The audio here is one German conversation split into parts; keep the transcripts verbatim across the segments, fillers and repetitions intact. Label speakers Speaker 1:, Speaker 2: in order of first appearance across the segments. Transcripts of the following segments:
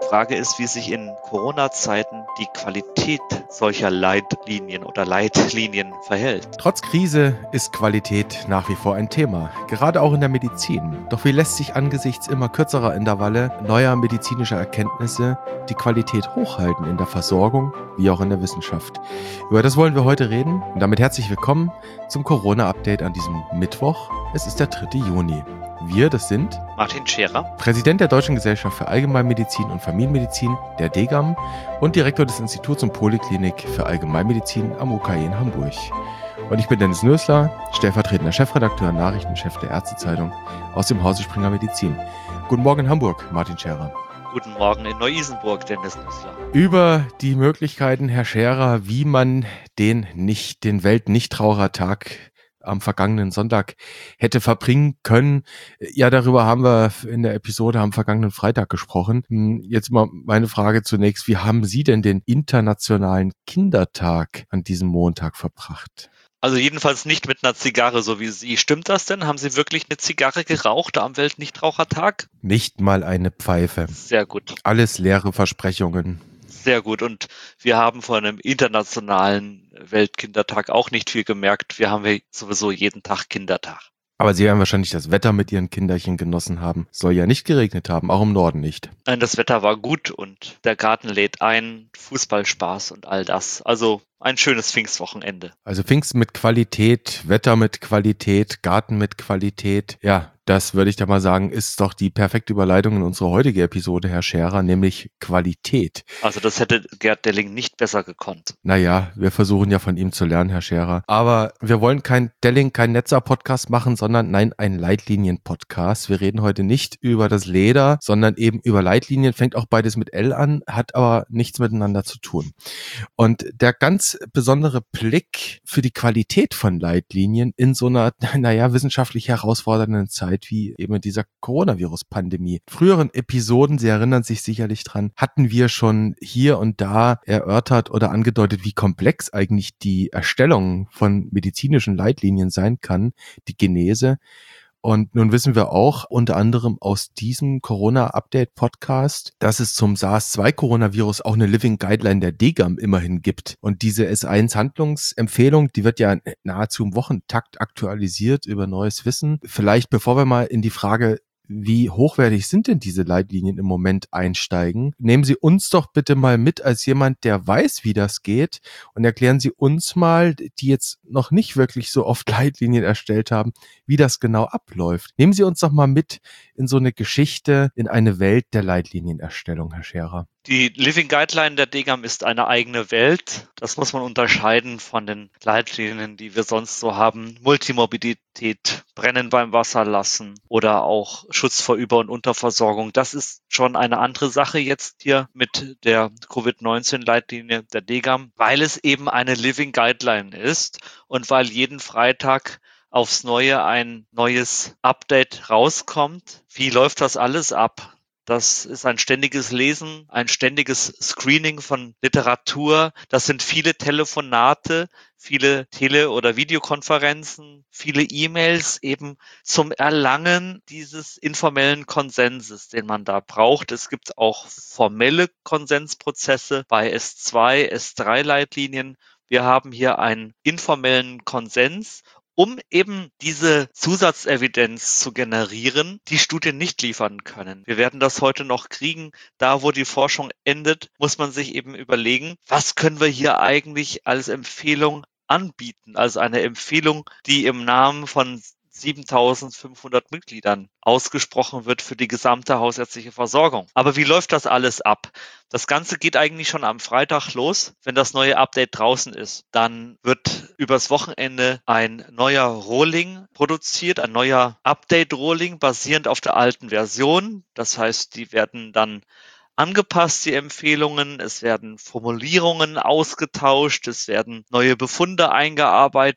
Speaker 1: Frage ist, wie sich in Corona-Zeiten die Qualität solcher Leitlinien oder Leitlinien verhält.
Speaker 2: Trotz Krise ist Qualität nach wie vor ein Thema, gerade auch in der Medizin. Doch wie lässt sich angesichts immer kürzerer Intervalle neuer medizinischer Erkenntnisse die Qualität hochhalten in der Versorgung wie auch in der Wissenschaft? Über das wollen wir heute reden und damit herzlich willkommen zum Corona-Update an diesem Mittwoch. Es ist der dritte Juni. Wir, das sind
Speaker 1: Martin Scherer,
Speaker 2: Präsident der Deutschen Gesellschaft für Allgemeinmedizin und Familienmedizin, der D G A M, und Direktor des Instituts und Poliklinik für Allgemeinmedizin am U K E in Hamburg. Und ich bin Dennis Nösler, stellvertretender Chefredakteur und Nachrichtenchef der Ärztezeitung aus dem Hause Springer Medizin. Guten Morgen in Hamburg, Martin Scherer.
Speaker 1: Guten Morgen in Neu-Isenburg, Dennis Nösler.
Speaker 2: Über die Möglichkeiten, Herr Scherer, wie man den nicht, den Welt-Nichtrauchertag am vergangenen Sonntag hätte verbringen können. Ja, darüber haben wir in der Episode am vergangenen Freitag gesprochen. Jetzt mal meine Frage zunächst. Wie haben Sie denn den Internationalen Kindertag an diesem Montag verbracht?
Speaker 1: Also jedenfalls nicht mit einer Zigarre, so wie Sie. Stimmt das denn? Haben Sie wirklich eine Zigarre geraucht am Weltnichtrauchertag?
Speaker 2: Nicht mal eine Pfeife.
Speaker 1: Sehr gut.
Speaker 2: Alles leere Versprechungen.
Speaker 1: Sehr gut. Und wir haben von einem internationalen Weltkindertag auch nicht viel gemerkt. Wir haben ja sowieso jeden Tag Kindertag.
Speaker 2: Aber Sie werden wahrscheinlich das Wetter mit Ihren Kinderchen genossen haben. Soll ja nicht geregnet haben, auch im Norden nicht.
Speaker 1: Nein, das Wetter war gut und der Garten lädt ein, Fußballspaß und all das. Also ein schönes Pfingstwochenende.
Speaker 2: Also Pfingsten mit Qualität, Wetter mit Qualität, Garten mit Qualität. Ja, das würde ich da mal sagen, ist doch die perfekte Überleitung in unsere heutige Episode, Herr Scherer, nämlich Qualität.
Speaker 1: Also das hätte Gerd Delling nicht besser gekonnt.
Speaker 2: Naja, wir versuchen ja von ihm zu lernen, Herr Scherer. Aber wir wollen kein Delling, kein Netzer-Podcast machen, sondern nein, ein Leitlinien-Podcast. Wir reden heute nicht über das Leder, sondern eben über Leitlinien. Fängt auch beides mit L an, hat aber nichts miteinander zu tun. Und der ganz besondere Blick für die Qualität von Leitlinien in so einer, naja, wissenschaftlich herausfordernden Zeit wie eben dieser Coronavirus-Pandemie. In früheren Episoden, Sie erinnern sich sicherlich dran, hatten wir schon hier und da erörtert oder angedeutet, wie komplex eigentlich die Erstellung von medizinischen Leitlinien sein kann, die Genese. Und nun wissen wir auch unter anderem aus diesem Corona-Update-Podcast, dass es zum SARS zwei Coronavirus auch eine Living Guideline der D G A M immerhin gibt. Und diese S eins Handlungsempfehlung, die wird ja nahezu im Wochentakt aktualisiert über neues Wissen. Vielleicht, bevor wir mal in die Frage, wie hochwertig sind denn diese Leitlinien im Moment einsteigen? Nehmen Sie uns doch bitte mal mit als jemand, der weiß, wie das geht, und erklären Sie uns mal, die jetzt noch nicht wirklich so oft Leitlinien erstellt haben, wie das genau abläuft. Nehmen Sie uns doch mal mit in so eine Geschichte, in eine Welt der Leitlinienerstellung, Herr Scherer.
Speaker 1: Die Living Guideline der D G A M ist eine eigene Welt. Das muss man unterscheiden von den Leitlinien, die wir sonst so haben. Multimorbidität, Brennen beim Wasserlassen oder auch Schutz vor Über- und Unterversorgung. Das ist schon eine andere Sache jetzt hier mit der Covid neunzehn Leitlinie der D G A M, weil es eben eine Living Guideline ist und weil jeden Freitag aufs Neue ein neues Update rauskommt. Wie läuft das alles ab? Das ist ein ständiges Lesen, ein ständiges Screening von Literatur. Das sind viele Telefonate, viele Tele- oder Videokonferenzen, viele E-Mails eben zum Erlangen dieses informellen Konsenses, den man da braucht. Es gibt auch formelle Konsensprozesse bei S zwei, S drei Leitlinien. Wir haben hier einen informellen Konsens, um eben diese Zusatzevidenz zu generieren, die Studien nicht liefern können. Wir werden das heute noch kriegen. Da, wo die Forschung endet, muss man sich eben überlegen, was können wir hier eigentlich als Empfehlung anbieten? Also eine Empfehlung, die im Namen von siebentausendfünfhundert Mitgliedern ausgesprochen wird für die gesamte hausärztliche Versorgung. Aber wie läuft das alles ab? Das Ganze geht eigentlich schon am Freitag los, wenn das neue Update draußen ist. Dann wird übers Wochenende ein neuer Rolling produziert, ein neuer Update-Rolling basierend auf der alten Version. Das heißt, die werden dann angepasst, die Empfehlungen. Es werden Formulierungen ausgetauscht, es werden neue Befunde eingearbeitet.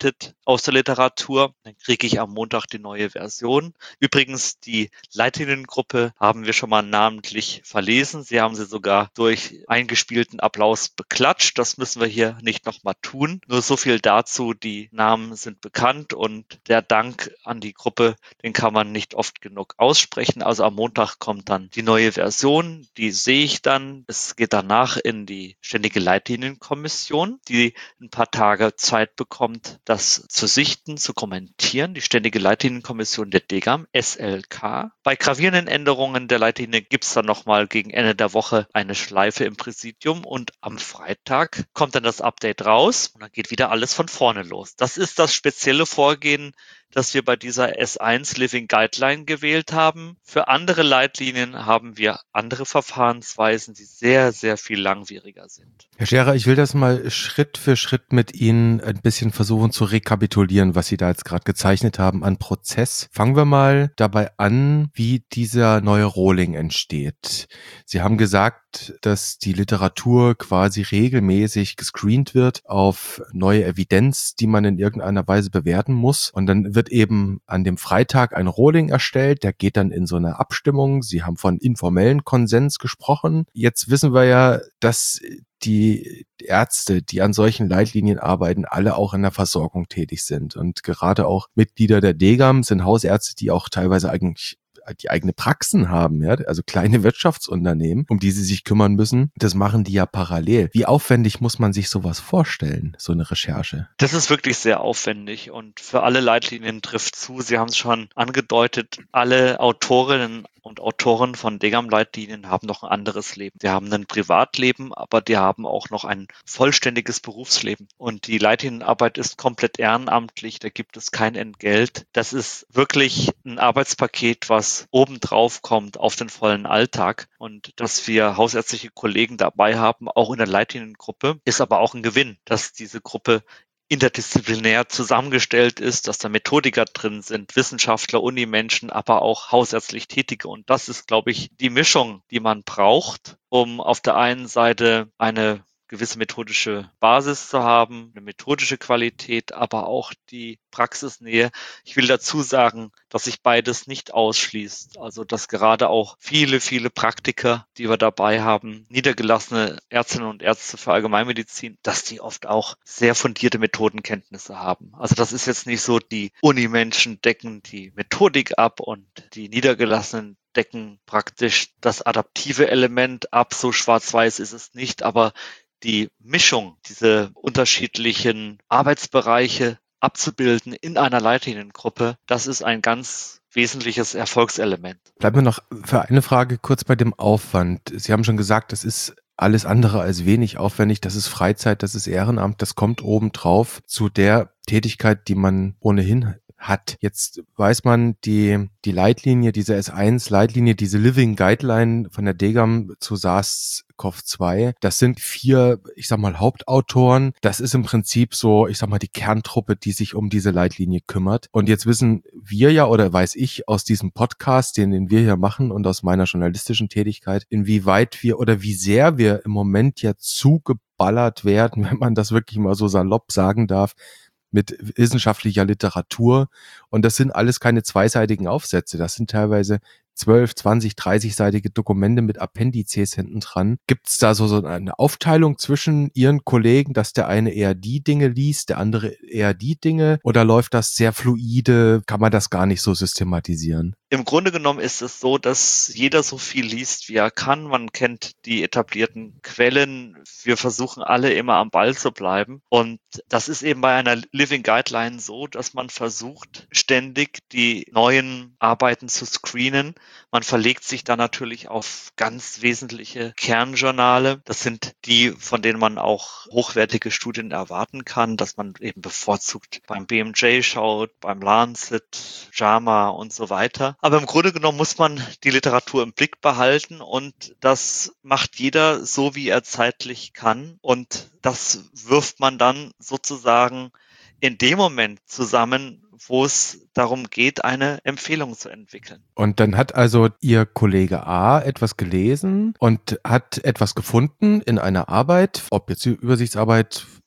Speaker 1: aus der Literatur. Dann kriege ich am Montag die neue Version. Übrigens, die Leitliniengruppe haben wir schon mal namentlich verlesen. Sie haben sie sogar durch eingespielten Applaus beklatscht. Das müssen wir hier nicht nochmal tun. Nur so viel dazu. Die Namen sind bekannt und der Dank an die Gruppe, den kann man nicht oft genug aussprechen. Also am Montag kommt dann die neue Version. Die sehe ich dann. Es geht danach in die Ständige Leitlinienkommission, die ein paar Tage Zeit bekommt, das zu sichten, zu kommentieren. Die Ständige Leitlinienkommission der D G A M, S L K. Bei gravierenden Änderungen der Leitlinie gibt es dann nochmal gegen Ende der Woche eine Schleife im Präsidium und am Freitag kommt dann das Update raus und dann geht wieder alles von vorne los. Das ist das spezielle Vorgehen, das wir bei dieser S eins Living Guideline gewählt haben. Für andere Leitlinien haben wir andere Verfahrensweisen, die sehr, sehr viel langwieriger sind.
Speaker 2: Herr Scherer, ich will das mal Schritt für Schritt mit Ihnen ein bisschen versuchen zu rekapitulieren, was Sie da jetzt gerade gezeichnet haben an Prozess. Fangen wir mal dabei an, wie dieser neue Rohling entsteht. Sie haben gesagt, dass die Literatur quasi regelmäßig gescreent wird auf neue Evidenz, die man in irgendeiner Weise bewerten muss. Und dann wird eben an dem Freitag ein Rohling erstellt, der geht dann in so eine Abstimmung. Sie haben von informellen Konsens gesprochen. Jetzt wissen wir ja, dass die Ärzte, die an solchen Leitlinien arbeiten, alle auch in der Versorgung tätig sind. Und gerade auch Mitglieder der D G A M sind Hausärzte, die auch teilweise eigentlich die eigene Praxen haben, ja, also kleine Wirtschaftsunternehmen, um die sie sich kümmern müssen. Das machen die ja parallel. Wie aufwendig muss man sich sowas vorstellen, so eine Recherche?
Speaker 1: Das ist wirklich sehr aufwendig und für alle Leitlinien trifft zu. Sie haben es schon angedeutet, alle Autorinnen und Autoren von D G A M-Leitlinien haben noch ein anderes Leben. Die haben ein Privatleben, aber die haben auch noch ein vollständiges Berufsleben. Und die Leitlinienarbeit ist komplett ehrenamtlich, da gibt es kein Entgelt. Das ist wirklich ein Arbeitspaket, was obendrauf kommt auf den vollen Alltag. Und dass wir hausärztliche Kollegen dabei haben, auch in der Leitliniengruppe, ist aber auch ein Gewinn, dass diese Gruppe interdisziplinär zusammengestellt ist, dass da Methodiker drin sind, Wissenschaftler, Unimenschen, aber auch hausärztlich Tätige. Und das ist, glaube ich, die Mischung, die man braucht, um auf der einen Seite eine gewisse methodische Basis zu haben, eine methodische Qualität, aber auch die Praxisnähe. Ich will dazu sagen, dass sich beides nicht ausschließt. Also, dass gerade auch viele, viele Praktiker, die wir dabei haben, niedergelassene Ärztinnen und Ärzte für Allgemeinmedizin, dass die oft auch sehr fundierte Methodenkenntnisse haben. Also, das ist jetzt nicht so, die Unimenschen decken die Methodik ab und die Niedergelassenen decken praktisch das adaptive Element ab. So schwarz-weiß ist es nicht, aber die Mischung, diese unterschiedlichen Arbeitsbereiche abzubilden in einer Leitliniengruppe, das ist ein ganz wesentliches Erfolgselement.
Speaker 2: Bleiben wir noch für eine Frage kurz bei dem Aufwand. Sie haben schon gesagt, das ist alles andere als wenig aufwendig. Das ist Freizeit, das ist Ehrenamt, das kommt obendrauf zu der Tätigkeit, die man ohnehin hat. Jetzt weiß man, die die Leitlinie, diese S eins Leitlinie, diese Living Guideline von der D G A M zu SARS-C o V zwei, das sind vier, ich sag mal, Hauptautoren. Das ist im Prinzip so, ich sag mal, die Kerntruppe, die sich um diese Leitlinie kümmert. Und jetzt wissen wir ja, oder weiß ich aus diesem Podcast, den, den wir hier machen und aus meiner journalistischen Tätigkeit, inwieweit wir oder wie sehr wir im Moment ja zugeballert werden, wenn man das wirklich mal so salopp sagen darf, mit wissenschaftlicher Literatur. Und das sind alles keine zweiseitigen Aufsätze. Das sind teilweise zwölf, zwanzig, dreißig-seitige Dokumente mit Appendizes hinten dran. Gibt es da so, so eine Aufteilung zwischen Ihren Kollegen, dass der eine eher die Dinge liest, der andere eher die Dinge? Oder läuft das sehr fluide? Kann man das gar nicht so systematisieren?
Speaker 1: Im Grunde genommen ist es so, dass jeder so viel liest, wie er kann. Man kennt die etablierten Quellen. Wir versuchen alle immer am Ball zu bleiben. Und das ist eben bei einer Living Guideline so, dass man versucht, ständig die neuen Arbeiten zu screenen. Man verlegt sich da natürlich auf ganz wesentliche Kernjournale. Das sind die, von denen man auch hochwertige Studien erwarten kann, dass man eben bevorzugt beim B M J schaut, beim Lancet, JAMA und so weiter. Aber im Grunde genommen muss man die Literatur im Blick behalten und das macht jeder so, wie er zeitlich kann. Und das wirft man dann sozusagen in dem Moment zusammen, wo es darum geht, eine Empfehlung zu entwickeln.
Speaker 2: Und dann hat also Ihr Kollege A etwas gelesen und hat etwas gefunden in einer Arbeit, ob jetzt die Übersichtsarbeit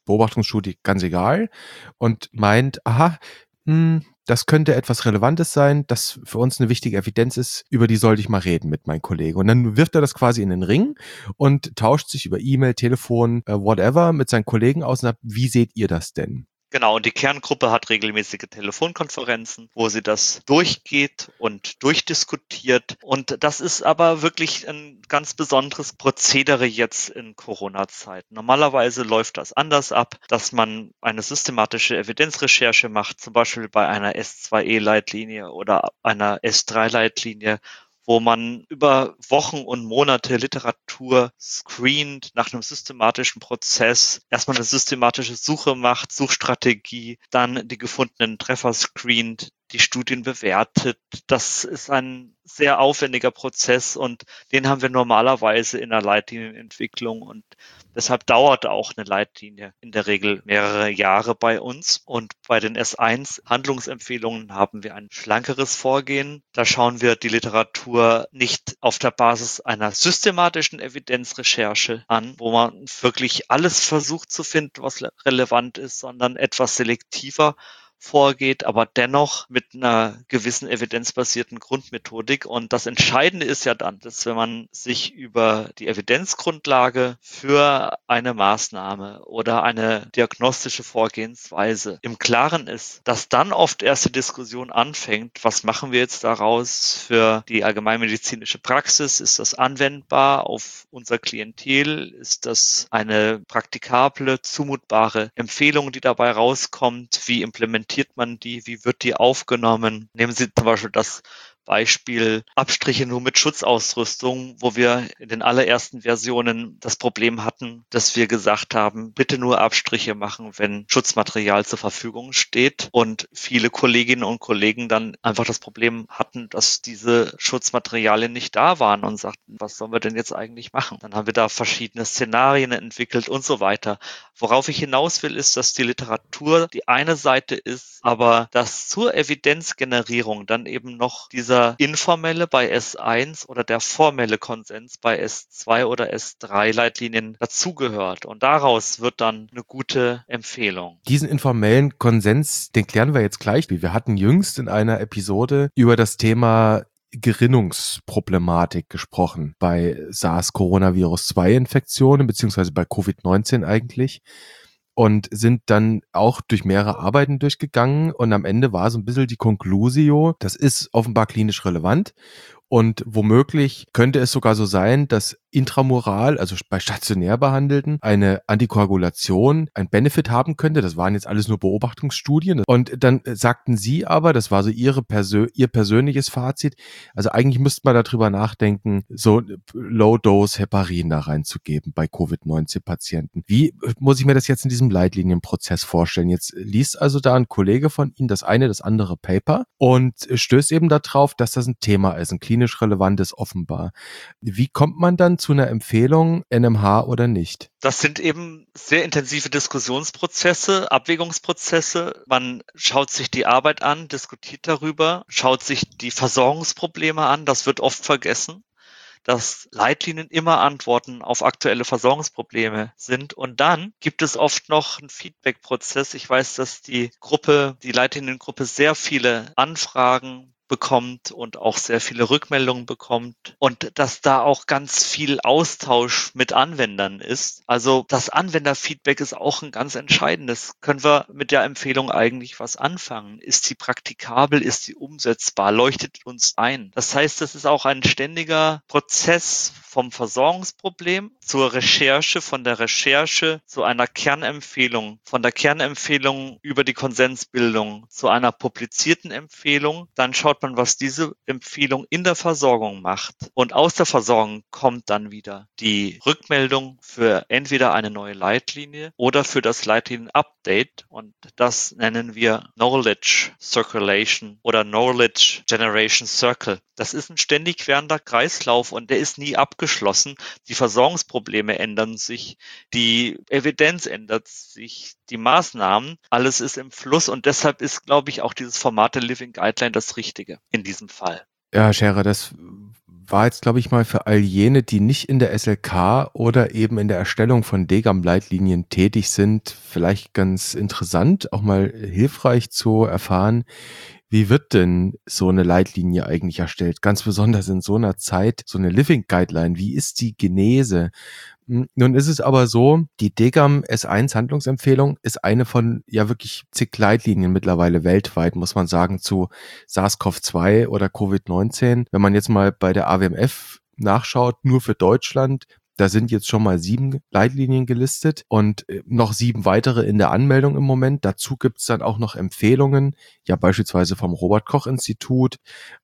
Speaker 2: Beobachtungsstudie ganz egal und meint, aha, hm, das könnte etwas Relevantes sein, das für uns eine wichtige Evidenz ist, über die sollte ich mal reden mit meinem Kollegen. Und dann wirft er das quasi in den Ring und tauscht sich über E-Mail, Telefon, äh, whatever mit seinen Kollegen aus und sagt, wie seht ihr das denn?
Speaker 1: Genau, und die Kerngruppe hat regelmäßige Telefonkonferenzen, wo sie das durchgeht und durchdiskutiert. Und das ist aber wirklich ein ganz besonderes Prozedere jetzt in Corona-Zeiten. Normalerweise läuft das anders ab, dass man eine systematische Evidenzrecherche macht, zum Beispiel bei einer S zwei E-Leitlinie oder einer S drei Leitlinie, wo man über Wochen und Monate Literatur screent nach einem systematischen Prozess, erstmal eine systematische Suche macht, Suchstrategie, dann die gefundenen Treffer screent, die Studien bewertet. Das ist ein sehr aufwendiger Prozess und den haben wir normalerweise in der Leitlinienentwicklung und deshalb dauert auch eine Leitlinie in der Regel mehrere Jahre bei uns. Und bei den S eins Handlungsempfehlungen haben wir ein schlankeres Vorgehen. Da schauen wir die Literatur nicht auf der Basis einer systematischen Evidenzrecherche an, wo man wirklich alles versucht zu finden, was relevant ist, sondern etwas selektiver vorgeht, aber dennoch mit einer gewissen evidenzbasierten Grundmethodik. Und das Entscheidende ist ja dann, dass wenn man sich über die Evidenzgrundlage für eine Maßnahme oder eine diagnostische Vorgehensweise im Klaren ist, dass dann oft erst die Diskussion anfängt, was machen wir jetzt daraus für die allgemeinmedizinische Praxis? Ist das anwendbar auf unser Klientel? Ist das eine praktikable, zumutbare Empfehlung, die dabei rauskommt? Wie implementiert man die? Wie wird die aufgenommen? Nehmen Sie zum Beispiel das Beispiel Abstriche nur mit Schutzausrüstung, wo wir in den allerersten Versionen das Problem hatten, dass wir gesagt haben, bitte nur Abstriche machen, wenn Schutzmaterial zur Verfügung steht. Und viele Kolleginnen und Kollegen dann einfach das Problem hatten, dass diese Schutzmaterialien nicht da waren und sagten, was sollen wir denn jetzt eigentlich machen? Dann haben wir da verschiedene Szenarien entwickelt und so weiter. Worauf ich hinaus will, ist, dass die Literatur die eine Seite ist, aber dass zur Evidenzgenerierung dann eben noch dieser informelle bei S eins oder der formelle Konsens bei S zwei oder S drei Leitlinien dazugehört. Und daraus wird dann eine gute Empfehlung.
Speaker 2: Diesen informellen Konsens, den klären wir jetzt gleich. Wir hatten jüngst in einer Episode über das Thema Gerinnungsproblematik gesprochen bei SARS-Coronavirus zwei Infektionen beziehungsweise bei Covid neunzehn eigentlich und sind dann auch durch mehrere Arbeiten durchgegangen und am Ende war so ein bisschen die Conclusio, das ist offenbar klinisch relevant und womöglich könnte es sogar so sein, dass intramural, also bei stationär Behandelten, eine Antikoagulation ein Benefit haben könnte. Das waren jetzt alles nur Beobachtungsstudien. Und dann sagten Sie aber, das war so Ihre Persö- Ihr persönliches Fazit, also eigentlich müsste man darüber nachdenken, so Low-Dose Heparin da reinzugeben bei Covid neunzehn Patienten. Wie muss ich mir das jetzt in diesem Leitlinienprozess vorstellen? Jetzt liest also da ein Kollege von Ihnen das eine, das andere Paper und stößt eben darauf, dass das ein Thema ist, ein klinisch relevantes offenbar. Wie kommt man dann zu einer Empfehlung, N M H oder nicht?
Speaker 1: Das sind eben sehr intensive Diskussionsprozesse, Abwägungsprozesse. Man schaut sich die Arbeit an, diskutiert darüber, schaut sich die Versorgungsprobleme an. Das wird oft vergessen, dass Leitlinien immer Antworten auf aktuelle Versorgungsprobleme sind. Und dann gibt es oft noch einen Feedback-Prozess. Ich weiß, dass die Gruppe, die Leitliniengruppe sehr viele Anfragen bekommt und auch sehr viele Rückmeldungen bekommt und dass da auch ganz viel Austausch mit Anwendern ist. Also das Anwenderfeedback ist auch ein ganz entscheidendes. Können wir mit der Empfehlung eigentlich was anfangen? Ist sie praktikabel? Ist sie umsetzbar? Leuchtet uns ein? Das heißt, das ist auch ein ständiger Prozess vom Versorgungsproblem zur Recherche, von der Recherche zu einer Kernempfehlung, von der Kernempfehlung über die Konsensbildung zu einer publizierten Empfehlung. Dann schaut man, was diese Empfehlung in der Versorgung macht. Und aus der Versorgung kommt dann wieder die Rückmeldung für entweder eine neue Leitlinie oder für das Leitlinien-Update. Und das nennen wir Knowledge Circulation oder Knowledge Generation Circle. Das ist ein ständig währender Kreislauf und der ist nie abgeschlossen. Die Versorgungsprobleme ändern sich, die Evidenz ändert sich, die Maßnahmen, alles ist im Fluss und deshalb ist, glaube ich, auch dieses Format der Living Guideline das Richtige in diesem Fall.
Speaker 2: Ja, Scherer, das war jetzt, glaube ich mal, für all jene, die nicht in der S L K oder eben in der Erstellung von D G A M-Leitlinien tätig sind, vielleicht ganz interessant, auch mal hilfreich zu erfahren, wie wird denn so eine Leitlinie eigentlich erstellt? Ganz besonders in so einer Zeit, so eine Living Guideline, wie ist die Genese? Nun ist es aber so, die D G A M S eins Handlungsempfehlung ist eine von ja wirklich zig Leitlinien mittlerweile weltweit, muss man sagen, zu SARS-C o V zwei oder Covid neunzehn. Wenn man jetzt mal bei der A W M F nachschaut, nur für Deutschland, da sind jetzt schon mal sieben Leitlinien gelistet und noch sieben weitere in der Anmeldung im Moment. Dazu gibt es dann auch noch Empfehlungen, ja beispielsweise vom Robert-Koch-Institut,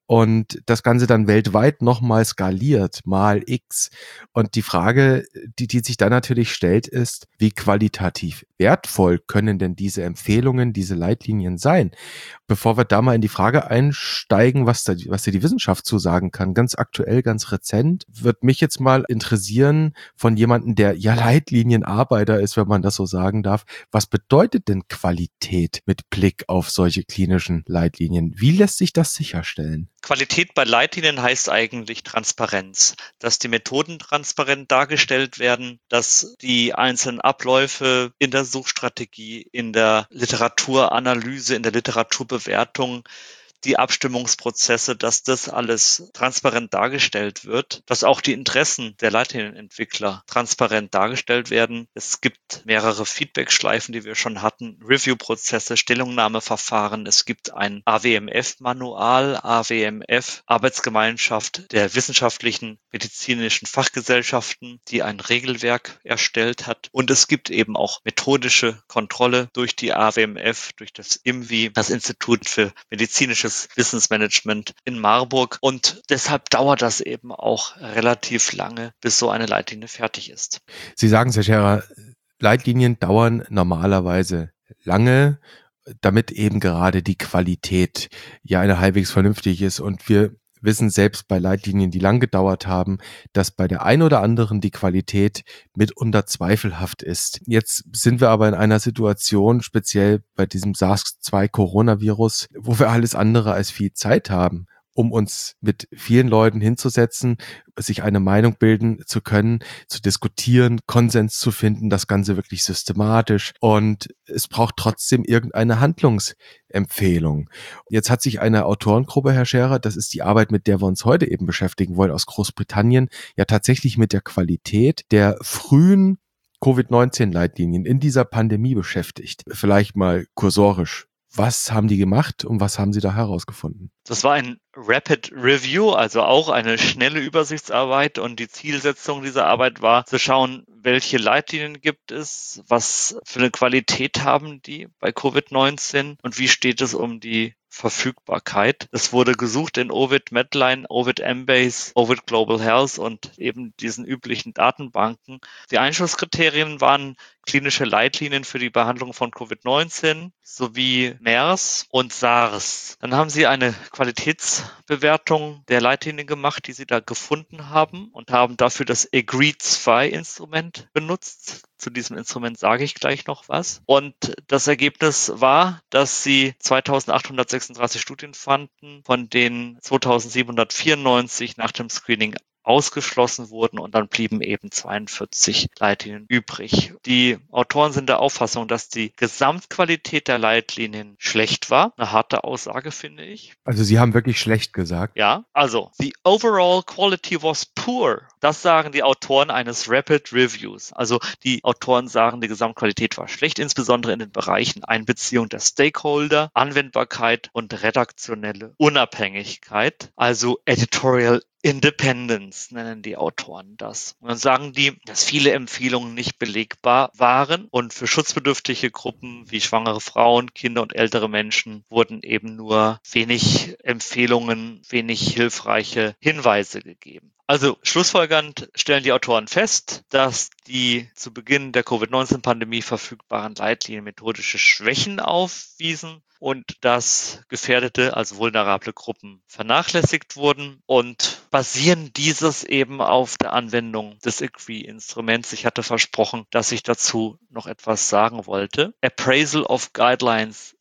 Speaker 2: und das Ganze dann weltweit nochmal skaliert, mal X. Und die Frage, die, die sich dann natürlich stellt, ist, wie qualitativ wertvoll können denn diese Empfehlungen, diese Leitlinien sein? Bevor wir da mal in die Frage einsteigen, was da, was dir die Wissenschaft zu sagen kann, ganz aktuell, ganz rezent, wird mich jetzt mal interessieren von jemandem, der ja Leitlinienarbeiter ist, wenn man das so sagen darf. Was bedeutet denn Qualität mit Blick auf solche klinischen Leitlinien? Wie lässt sich das sicherstellen?
Speaker 1: Qualität bei Leitlinien heißt eigentlich Transparenz, dass die Methoden transparent dargestellt werden, dass die einzelnen Abläufe in der Suchstrategie, in der Literaturanalyse, in der Literaturbewertung, die Abstimmungsprozesse, dass das alles transparent dargestellt wird, dass auch die Interessen der Leitlinienentwickler transparent dargestellt werden. Es gibt mehrere Feedback-Schleifen, die wir schon hatten, Review-Prozesse, Stellungnahmeverfahren. Es gibt ein A W M F-Manual, A W M F, Arbeitsgemeinschaft der wissenschaftlichen medizinischen Fachgesellschaften, die ein Regelwerk erstellt hat. Und es gibt eben auch methodische Kontrolle durch die A W M F, durch das I M W I, das Institut für medizinische Wissensmanagement in Marburg, und deshalb dauert das eben auch relativ lange, bis so eine Leitlinie fertig ist.
Speaker 2: Sie sagen es, Herr Scherer, Leitlinien dauern normalerweise lange, damit eben gerade die Qualität ja eine halbwegs vernünftig ist, und wir wissen selbst bei Leitlinien, die lang gedauert haben, dass bei der ein oder anderen die Qualität mitunter zweifelhaft ist. Jetzt sind wir aber in einer Situation, speziell bei diesem SARS zwei Coronavirus, wo wir alles andere als viel Zeit haben, um uns mit vielen Leuten hinzusetzen, sich eine Meinung bilden zu können, zu diskutieren, Konsens zu finden, das Ganze wirklich systematisch. Und es braucht trotzdem irgendeine Handlungsempfehlung. Jetzt hat sich eine Autorengruppe, Herr Scherer, das ist die Arbeit, mit der wir uns heute eben beschäftigen wollen, aus Großbritannien, ja tatsächlich mit der Qualität der frühen Covid neunzehn Leitlinien in dieser Pandemie beschäftigt. Vielleicht mal kursorisch. Was haben die gemacht und was haben sie da herausgefunden?
Speaker 1: Das war ein Rapid Review, also auch eine schnelle Übersichtsarbeit, und die Zielsetzung dieser Arbeit war zu schauen, welche Leitlinien gibt es, was für eine Qualität haben die bei Covid neunzehn und wie steht es um die Verfügbarkeit. Es wurde gesucht in Ovid Medline, Ovid Embase, Ovid Global Health und eben diesen üblichen Datenbanken. Die Einschlusskriterien waren klinische Leitlinien für die Behandlung von Covid neunzehn sowie MERS und SARS. Dann haben sie eine Qualitätsbewertung der Leitlinien gemacht, die sie da gefunden haben, und haben dafür das Agree zwei Instrument benutzt. Zu diesem Instrument sage ich gleich noch was. Und das Ergebnis war, dass sie zweitausendachthundertsechsunddreißig Studien fanden, von denen zweitausendsiebenhundertvierundneunzig nach dem Screening ausgeschlossen wurden, und dann blieben eben zweiundvierzig Leitlinien übrig. Die Autoren sind der Auffassung, dass die Gesamtqualität der Leitlinien schlecht war. Eine harte Aussage, finde ich.
Speaker 2: Also Sie haben wirklich schlecht gesagt.
Speaker 1: Ja, also the overall quality was poor. Das sagen die Autoren eines Rapid Reviews. Also die Autoren sagen, die Gesamtqualität war schlecht, insbesondere in den Bereichen Einbeziehung der Stakeholder, Anwendbarkeit und redaktionelle Unabhängigkeit, also Editorial Independence nennen die Autoren das. Und dann sagen die, dass viele Empfehlungen nicht belegbar waren, und für schutzbedürftige Gruppen wie schwangere Frauen, Kinder und ältere Menschen wurden eben nur wenig Empfehlungen, wenig hilfreiche Hinweise gegeben. Also schlussfolgernd stellen die Autoren fest, dass die zu Beginn der Covid neunzehn Pandemie verfügbaren Leitlinien methodische Schwächen aufwiesen und dass gefährdete, also vulnerable Gruppen vernachlässigt wurden, und basieren dieses eben auf der Anwendung des Agree-Instruments. Ich hatte versprochen, dass ich dazu noch etwas sagen wollte. Appraisal of Guidelines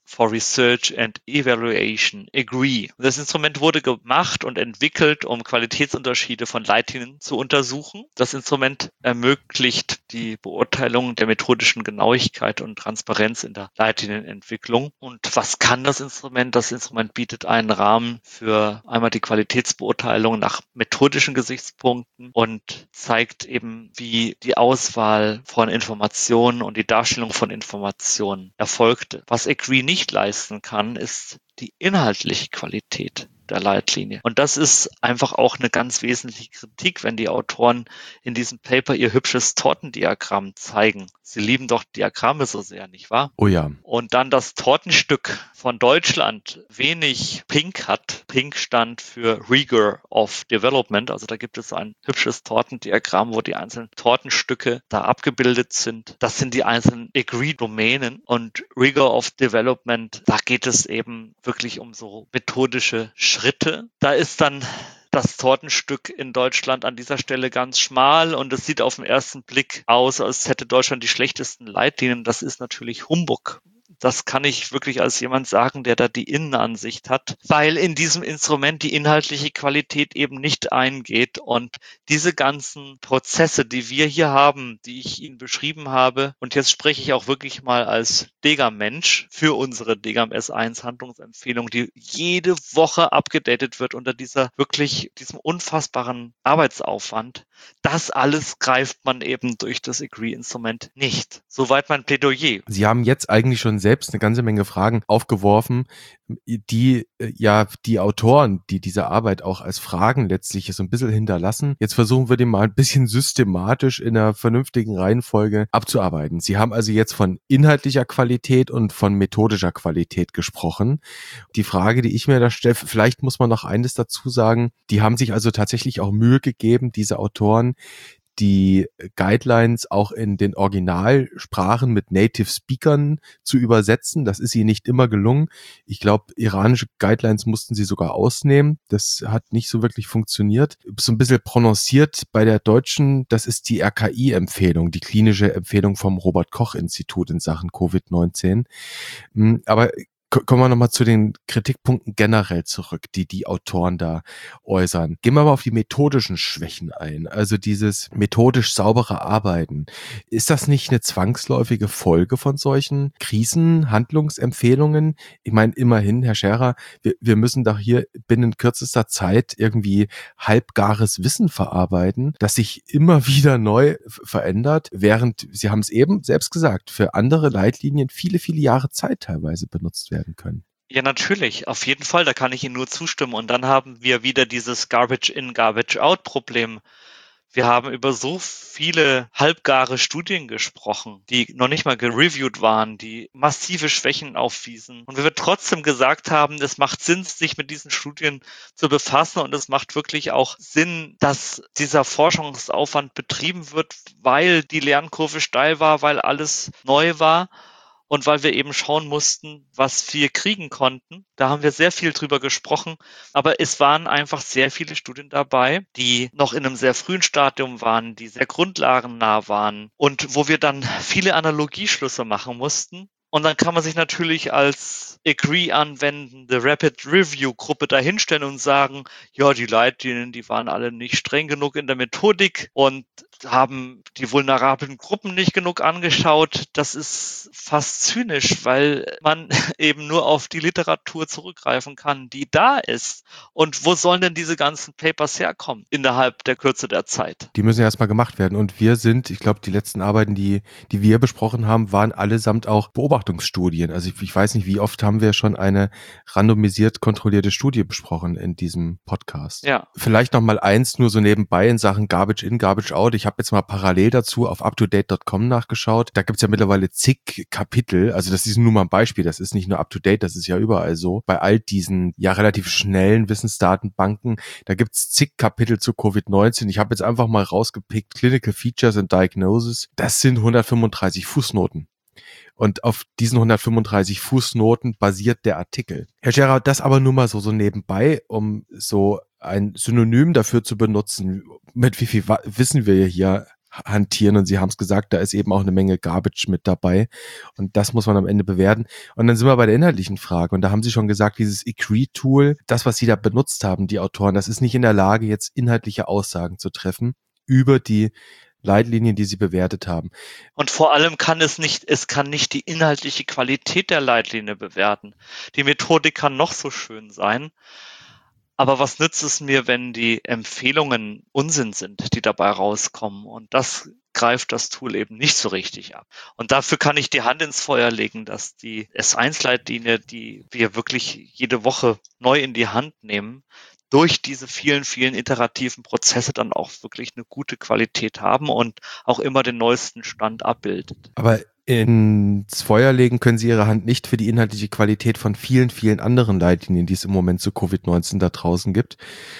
Speaker 1: for Research and Evaluation, EGREE. Das Instrument wurde gemacht und entwickelt, um Qualitätsunterschiede von Leitlinien zu untersuchen. Das Instrument ermöglicht die Beurteilung der methodischen Genauigkeit und Transparenz in der Leitlinienentwicklung. Und was kann das Instrument? Das Instrument bietet einen Rahmen für einmal die Qualitätsbeurteilung nach methodischen Gesichtspunkten und zeigt eben, wie die Auswahl von Informationen und die Darstellung von Informationen erfolgte. Was EGREE nicht leisten kann, ist die inhaltliche Qualität der Leitlinie. Und das ist einfach auch eine ganz wesentliche Kritik, wenn die Autoren in diesem Paper ihr hübsches Tortendiagramm zeigen. Sie lieben doch Diagramme so sehr, nicht wahr?
Speaker 2: Oh ja.
Speaker 1: Und dann das Tortenstück von Deutschland wenig Pink hat. Pink stand für Rigor of Development. Also da gibt es ein hübsches Tortendiagramm, wo die einzelnen Tortenstücke da abgebildet sind. Das sind die einzelnen Agree-Domänen. Und Rigor of Development, da geht es eben wirklich um so methodische Schritte. Da ist dann das Tortenstück in Deutschland an dieser Stelle ganz schmal und es sieht auf den ersten Blick aus, als hätte Deutschland die schlechtesten Leitlinien. Das ist natürlich Humbug. Das kann ich wirklich als jemand sagen, der da die Innenansicht hat, weil in diesem Instrument die inhaltliche Qualität eben nicht eingeht und diese ganzen Prozesse, die wir hier haben, die ich Ihnen beschrieben habe, und jetzt spreche ich auch wirklich mal als DEGAM-Mensch für unsere DEGAM S eins Handlungsempfehlung, die jede Woche abgedatet wird unter dieser wirklich, diesem unfassbaren Arbeitsaufwand. Das alles greift man eben durch das EGREE-Instrument nicht. Soweit mein Plädoyer.
Speaker 2: Sie haben jetzt eigentlich schon selbst eine ganze Menge Fragen aufgeworfen, die ja die Autoren, die diese Arbeit auch als Fragen letztlich so ein bisschen hinterlassen. Jetzt versuchen wir die mal ein bisschen systematisch in einer vernünftigen Reihenfolge abzuarbeiten. Sie haben also jetzt von inhaltlicher Qualität und von methodischer Qualität gesprochen. Die Frage, die ich mir da stelle, vielleicht muss man noch eines dazu sagen, die haben sich also tatsächlich auch Mühe gegeben, diese Autoren, die Guidelines auch in den Originalsprachen mit Native Speakern zu übersetzen. Das ist ihnen nicht immer gelungen. Ich glaube, iranische Guidelines mussten sie sogar ausnehmen. Das hat nicht so wirklich funktioniert. So ein bisschen prononciert bei der deutschen, das ist die R K I-Empfehlung, die klinische Empfehlung vom Robert-Koch-Institut in Sachen Covid neunzehn. Aber kommen wir nochmal zu den Kritikpunkten generell zurück, die die Autoren da äußern. Gehen wir mal auf die methodischen Schwächen ein. Also dieses methodisch saubere Arbeiten. Ist das nicht eine zwangsläufige Folge von solchen Krisen, Handlungsempfehlungen? Ich meine, immerhin, Herr Scherer, wir, wir müssen doch hier binnen kürzester Zeit irgendwie halbgares Wissen verarbeiten, das sich immer wieder neu verändert, während, Sie haben es eben selbst gesagt, für andere Leitlinien viele, viele Jahre Zeit teilweise benutzt werden können.
Speaker 1: Ja, natürlich, auf jeden Fall, da kann ich Ihnen nur zustimmen. Und dann haben wir wieder dieses Garbage-in, Garbage-out-Problem. Wir haben über so viele halbgare Studien gesprochen, die noch nicht mal gereviewt waren, die massive Schwächen aufwiesen. Und wir trotzdem gesagt haben, es macht Sinn, sich mit diesen Studien zu befassen und es macht wirklich auch Sinn, dass dieser Forschungsaufwand betrieben wird, weil die Lernkurve steil war, weil alles neu war. Und weil wir eben schauen mussten, was wir kriegen konnten. Da haben wir sehr viel drüber gesprochen. Aber es waren einfach sehr viele Studien dabei, die noch in einem sehr frühen Stadium waren, die sehr grundlagennah waren und wo wir dann viele Analogieschlüsse machen mussten. Und dann kann man sich natürlich als EGREE anwendende Rapid Review Gruppe dahinstellen und sagen, ja, die Leitlinien, die waren alle nicht streng genug in der Methodik und haben die vulnerablen Gruppen nicht genug angeschaut. Das ist fast zynisch, weil man eben nur auf die Literatur zurückgreifen kann, die da ist. Und wo sollen denn diese ganzen Papers herkommen innerhalb der Kürze der Zeit?
Speaker 2: Die müssen erstmal gemacht werden. Und wir sind, ich glaube, die letzten Arbeiten, die, die wir besprochen haben, waren allesamt auch Beobachtungsstudien. Also ich, ich weiß nicht, wie oft haben wir schon eine randomisiert kontrollierte Studie besprochen in diesem Podcast.
Speaker 1: Ja.
Speaker 2: Vielleicht noch mal eins nur so nebenbei in Sachen Garbage in, Garbage out. Ich habe jetzt mal parallel dazu auf up to date dot com nachgeschaut. Da gibt's ja mittlerweile zig Kapitel. Also das ist nur mal ein Beispiel. Das ist nicht nur up-to-date, das ist ja überall so. Bei all diesen ja relativ schnellen Wissensdatenbanken, da gibt's zig Kapitel zu Covid neunzehn. Ich habe jetzt einfach mal rausgepickt, Clinical Features and Diagnosis. Das sind hundertfünfunddreißig Fußnoten. Und auf diesen hundertfünfunddreißig Fußnoten basiert der Artikel. Herr Scherer, das aber nur mal so, so nebenbei, um so ein Synonym dafür zu benutzen. Mit wie viel Wissen wir hier hantieren. Und Sie haben es gesagt, da ist eben auch eine Menge Garbage mit dabei. Und das muss man am Ende bewerten. Und dann sind wir bei der inhaltlichen Frage. Und da haben Sie schon gesagt, dieses Ecrit-Tool, das, was Sie da benutzt haben, die Autoren, das ist nicht in der Lage, jetzt inhaltliche Aussagen zu treffen über die Leitlinien, die Sie bewertet haben.
Speaker 1: Und vor allem kann es nicht, es kann nicht die inhaltliche Qualität der Leitlinie bewerten. Die Methodik kann noch so schön sein. Aber was nützt es mir, wenn die Empfehlungen Unsinn sind, die dabei rauskommen? Und das greift das Tool eben nicht so richtig ab. Und dafür kann ich die Hand ins Feuer legen, dass die S eins Leitlinie, die wir wirklich jede Woche neu in die Hand nehmen, durch diese vielen, vielen iterativen Prozesse dann auch wirklich eine gute Qualität haben und auch immer den neuesten Stand abbildet.
Speaker 2: Aber ins Feuer legen können Sie Ihre Hand nicht für die inhaltliche Qualität von vielen, vielen anderen Leitlinien, die es im Moment zu Covid neunzehn da draußen gibt.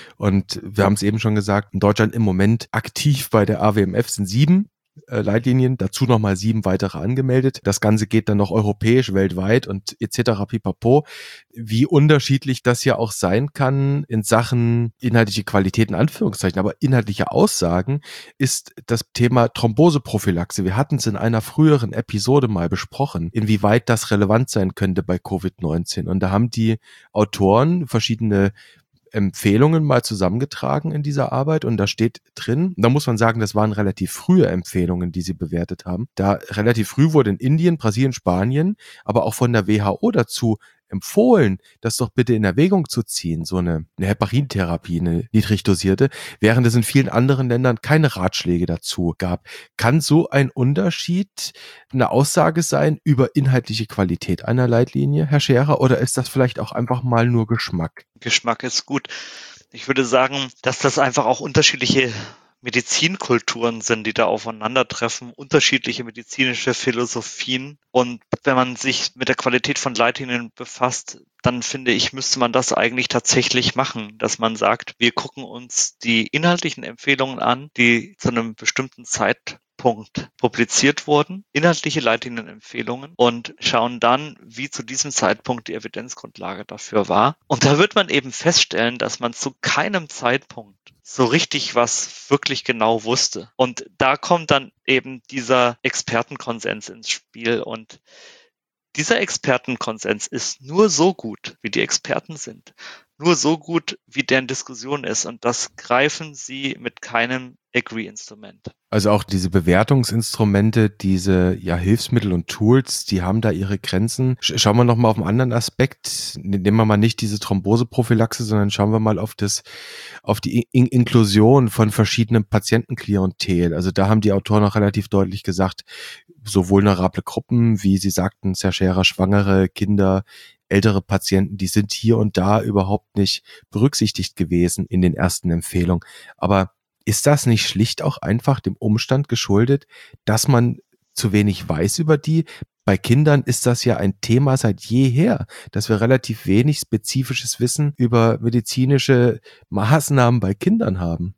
Speaker 2: Und wir haben es eben schon gesagt, in Deutschland im Moment aktiv bei der A W M F sind sieben äh, Leitlinien, dazu nochmal sieben weitere angemeldet. Das Ganze geht dann noch europäisch, weltweit und et cetera pipapo. Wie unterschiedlich das ja auch sein kann in Sachen inhaltliche Qualität in Anführungszeichen, aber inhaltliche Aussagen ist das Thema Thromboseprophylaxe. Wir hatten es in einer früheren Episode mal besprochen, inwieweit das relevant sein könnte bei Covid neunzehn. Und da haben die Autoren verschiedene Empfehlungen mal zusammengetragen in dieser Arbeit und da steht drin, da muss man sagen, das waren relativ frühe Empfehlungen, die sie bewertet haben. Da relativ früh wurde in Indien, Brasilien, Spanien, aber auch von der W H O dazu empfohlen, das doch bitte in Erwägung zu ziehen, so eine, eine Heparintherapie, eine niedrig dosierte, während es in vielen anderen Ländern keine Ratschläge dazu gab. Kann so ein Unterschied eine Aussage sein über inhaltliche Qualität einer Leitlinie, Herr Scherer, oder ist das vielleicht auch einfach mal nur Geschmack?
Speaker 1: Geschmack ist gut. Ich würde sagen, dass das einfach auch unterschiedliche Medizinkulturen sind, die da aufeinandertreffen, unterschiedliche medizinische Philosophien. Und wenn man sich mit der Qualität von Leitlinien befasst, dann finde ich, müsste man das eigentlich tatsächlich machen, dass man sagt, wir gucken uns die inhaltlichen Empfehlungen an, die zu einem bestimmten Zeitpunkt publiziert wurden, inhaltliche Leitlinienempfehlungen und schauen dann, wie zu diesem Zeitpunkt die Evidenzgrundlage dafür war. Und da wird man eben feststellen, dass man zu keinem Zeitpunkt so richtig was wirklich genau wusste. Und da kommt dann eben dieser Expertenkonsens ins Spiel. Und dieser Expertenkonsens ist nur so gut, wie die Experten sind. Nur so gut, wie deren Diskussion ist. Und das greifen sie mit keinem Agree-Instrument.
Speaker 2: Also auch diese Bewertungsinstrumente, diese ja Hilfsmittel und Tools, die haben da ihre Grenzen. Schauen wir noch mal auf einen anderen Aspekt. Nehmen wir mal nicht diese Thromboseprophylaxe, sondern schauen wir mal auf das, auf die In- Inklusion von verschiedenen Patientenklientel. Also da haben die Autoren auch relativ deutlich gesagt, so vulnerable Gruppen, wie Sie sagten, sehr Scherer, Schwangere, Kinder, ältere Patienten, die sind hier und da überhaupt nicht berücksichtigt gewesen in den ersten Empfehlungen. Aber ist das nicht schlicht auch einfach dem Umstand geschuldet, dass man zu wenig weiß über die? Bei Kindern ist das ja ein Thema seit jeher, dass wir relativ wenig spezifisches Wissen über medizinische Maßnahmen bei Kindern haben.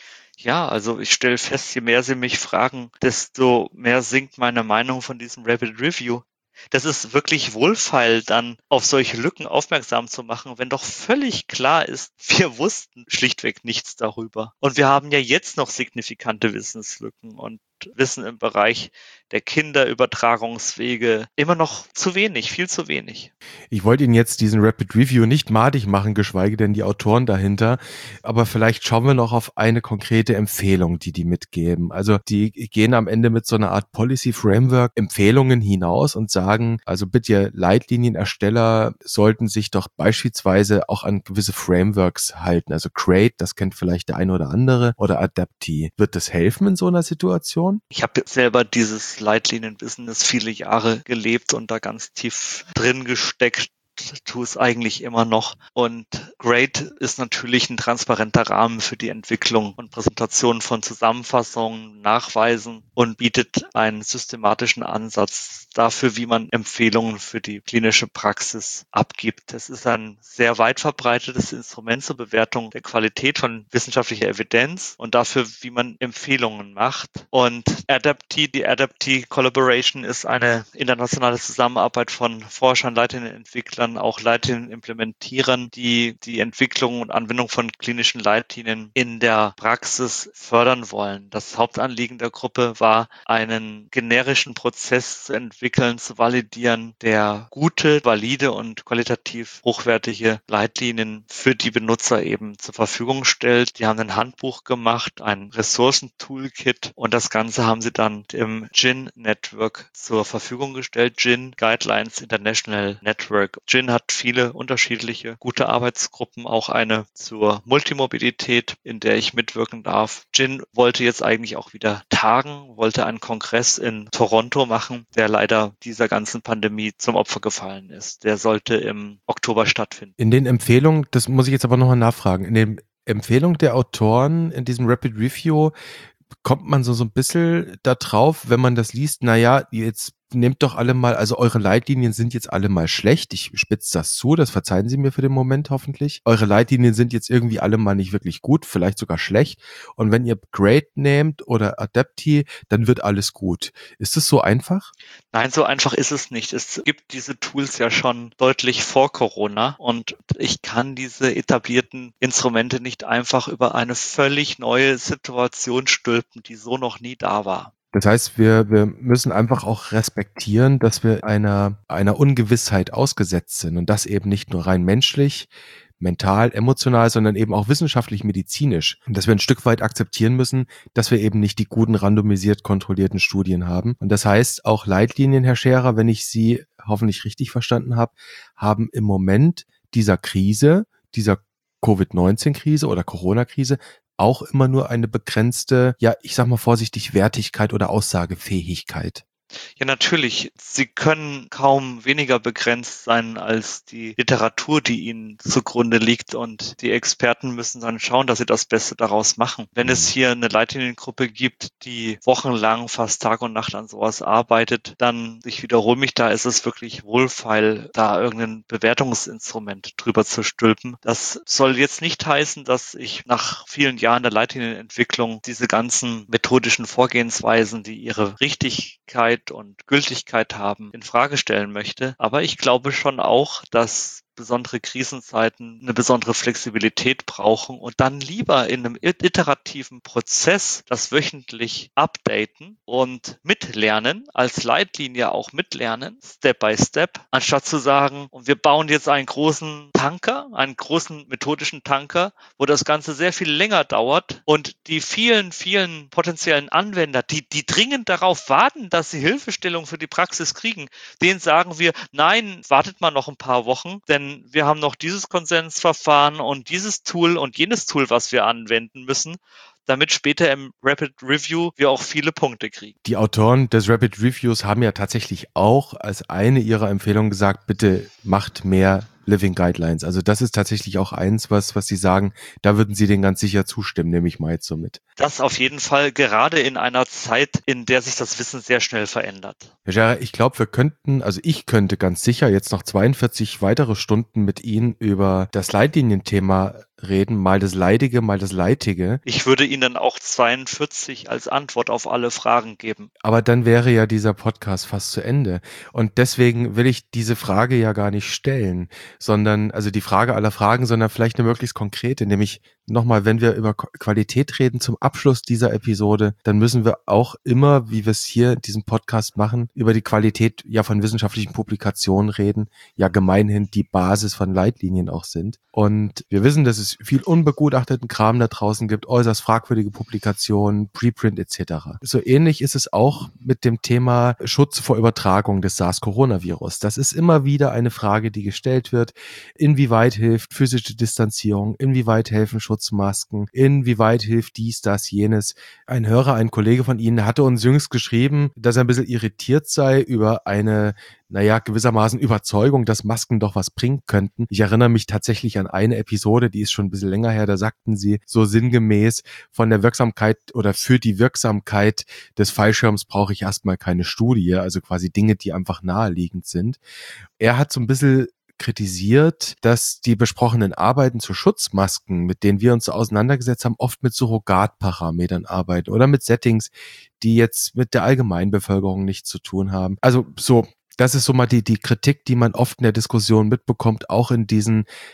Speaker 1: Ja, also ich stelle fest, je mehr sie mich fragen, desto mehr sinkt meine Meinung von diesem Rapid Review. Das ist wirklich wohlfeil, dann auf solche Lücken aufmerksam zu machen, wenn doch völlig klar ist, wir wussten schlichtweg nichts darüber. Und wir haben ja jetzt noch signifikante Wissenslücken und Wissen im Bereich der Kinderübertragungswege immer noch zu wenig, viel zu wenig.
Speaker 2: Ich wollte Ihnen jetzt diesen Rapid Review nicht madig machen, geschweige denn die Autoren dahinter, aber vielleicht schauen wir noch auf eine konkrete Empfehlung, die die mitgeben. Also die gehen am Ende mit so einer Art Policy Framework Empfehlungen hinaus und sagen, also bitte Leitlinienersteller sollten sich doch beispielsweise auch an gewisse Frameworks halten. Also Crate, das kennt vielleicht der eine oder andere, oder Adaptee. Wird das helfen in so einer Situation?
Speaker 1: Ich habe selber dieses Leitlinien-Business viele Jahre gelebt und da ganz tief drin gesteckt. Tue es eigentlich immer noch. Und Great ist natürlich ein transparenter Rahmen für die Entwicklung und Präsentation von Zusammenfassungen, Nachweisen und bietet einen systematischen Ansatz dafür, wie man Empfehlungen für die klinische Praxis abgibt. Es ist ein sehr weit verbreitetes Instrument zur Bewertung der Qualität von wissenschaftlicher Evidenz und dafür, wie man Empfehlungen macht. Und Adaptee, die Adaptee Collaboration ist eine internationale Zusammenarbeit von Forschern, Leitlinienentwicklern, auch Leitlinien implementieren, die die Entwicklung und Anwendung von klinischen Leitlinien in der Praxis fördern wollen. Das Hauptanliegen der Gruppe war, einen generischen Prozess zu entwickeln, zu validieren, der gute, valide und qualitativ hochwertige Leitlinien für die Benutzer eben zur Verfügung stellt. Die haben ein Handbuch gemacht, ein Ressourcen-Toolkit und das Ganze haben sie dann im G I N-Network zur Verfügung gestellt. G I N Guidelines International Network. G I N hat viele unterschiedliche gute Arbeitsgruppen, auch eine zur Multimobilität, in der ich mitwirken darf. G I N wollte jetzt eigentlich auch wieder tagen, wollte einen Kongress in Toronto machen, der leider dieser ganzen Pandemie zum Opfer gefallen ist. Der sollte im Oktober stattfinden.
Speaker 2: In den Empfehlungen, das muss ich jetzt aber nochmal nachfragen, in den Empfehlungen der Autoren in diesem Rapid Review kommt man so, so ein bisschen da drauf, wenn man das liest, naja, jetzt nehmt doch alle mal, also eure Leitlinien sind jetzt alle mal schlecht. Ich spitze das zu, das verzeihen Sie mir für den Moment hoffentlich. Eure Leitlinien sind jetzt irgendwie alle mal nicht wirklich gut, vielleicht sogar schlecht. Und wenn ihr Grade nehmt oder Adapti, dann wird alles gut. Ist es so einfach?
Speaker 1: Nein, so einfach ist es nicht. Es gibt diese Tools ja schon deutlich vor Corona und ich kann diese etablierten Instrumente nicht einfach über eine völlig neue Situation stülpen, die so noch nie da war.
Speaker 2: Das heißt, wir, wir müssen einfach auch respektieren, dass wir einer, einer Ungewissheit ausgesetzt sind und das eben nicht nur rein menschlich, mental, emotional, sondern eben auch wissenschaftlich, medizinisch. Und dass wir ein Stück weit akzeptieren müssen, dass wir eben nicht die guten randomisiert kontrollierten Studien haben. Und das heißt, auch Leitlinien, Herr Scherer, wenn ich Sie hoffentlich richtig verstanden habe, haben im Moment dieser Krise, dieser Covid neunzehn Krise oder Corona-Krise auch immer nur eine begrenzte, ja, ich sag mal vorsichtig, Wertigkeit oder Aussagefähigkeit.
Speaker 1: Ja, natürlich. Sie können kaum weniger begrenzt sein als die Literatur, die ihnen zugrunde liegt. Und die Experten müssen dann schauen, dass sie das Beste daraus machen. Wenn es hier eine Leitliniengruppe gibt, die wochenlang fast Tag und Nacht an sowas arbeitet, dann, ich wiederhole mich, da ist es wirklich wohlfeil, da irgendein Bewertungsinstrument drüber zu stülpen. Das soll jetzt nicht heißen, dass ich nach vielen Jahren der Leitlinienentwicklung diese ganzen methodischen Vorgehensweisen, die ihre Richtigkeit und Gültigkeit haben, in Frage stellen möchte. Aber ich glaube schon auch, dass besondere Krisenzeiten eine besondere Flexibilität brauchen und dann lieber in einem iterativen Prozess das wöchentlich updaten und mitlernen, als Leitlinie auch mitlernen, Step by Step, anstatt zu sagen, und wir bauen jetzt einen großen Tanker, einen großen methodischen Tanker, wo das Ganze sehr viel länger dauert und die vielen, vielen potenziellen Anwender, die, die dringend darauf warten, dass sie Hilfestellung für die Praxis kriegen, denen sagen wir, nein, wartet mal noch ein paar Wochen, denn wir haben noch dieses Konsensverfahren und dieses Tool und jenes Tool, was wir anwenden müssen, damit später im Rapid Review wir auch viele Punkte kriegen.
Speaker 2: Die Autoren des Rapid Reviews haben ja tatsächlich auch als eine ihrer Empfehlungen gesagt, bitte macht mehr Living Guidelines. Also das ist tatsächlich auch eins, was, was Sie sagen, da würden Sie denen ganz sicher zustimmen, nehme ich mal jetzt so mit.
Speaker 1: Das auf jeden Fall, gerade in einer Zeit, in der sich das Wissen sehr schnell verändert.
Speaker 2: Herr Scherer, ich glaube, wir könnten, also ich könnte ganz sicher jetzt noch zweiundvierzig weitere Stunden mit Ihnen über das Leitlinienthema reden, mal das Leidige, mal das Leitige.
Speaker 1: Ich würde Ihnen auch zweiundvierzig als Antwort auf alle Fragen geben.
Speaker 2: Aber dann wäre ja dieser Podcast fast zu Ende. Und deswegen will ich diese Frage ja gar nicht stellen, sondern, also die Frage aller Fragen, sondern vielleicht eine möglichst konkrete, nämlich nochmal, wenn wir über Qualität reden zum Abschluss dieser Episode, dann müssen wir auch immer, wie wir es hier in diesem Podcast machen, über die Qualität ja von wissenschaftlichen Publikationen reden, ja gemeinhin die Basis von Leitlinien auch sind. Und wir wissen, dass es viel unbegutachteten Kram da draußen gibt, äußerst fragwürdige Publikationen, Preprint et cetera. So ähnlich ist es auch mit dem Thema Schutz vor Übertragung des SARS-Coronavirus. Das ist immer wieder eine Frage, die gestellt wird. Inwieweit hilft physische Distanzierung? Inwieweit helfen Schutzmasken? Inwieweit hilft dies, das, jenes? Ein Hörer, ein Kollege von Ihnen hatte uns jüngst geschrieben, dass er ein bisschen irritiert sei über eine naja, gewissermaßen Überzeugung, dass Masken doch was bringen könnten. Ich erinnere mich tatsächlich an eine Episode, die ist schon ein bisschen länger her, da sagten sie so sinngemäß, von der Wirksamkeit oder für die Wirksamkeit des Fallschirms brauche ich erstmal keine Studie, also quasi Dinge, die einfach naheliegend sind. Er hat so ein bisschen kritisiert, dass die besprochenen Arbeiten zu Schutzmasken, mit denen wir uns so auseinandergesetzt haben, oft mit Surrogatparametern arbeiten oder mit Settings, die jetzt mit der Allgemeinbevölkerung nichts zu tun haben. Also so, das ist so mal die, die Kritik, die man oft in der Diskussion mitbekommt, auch in diesen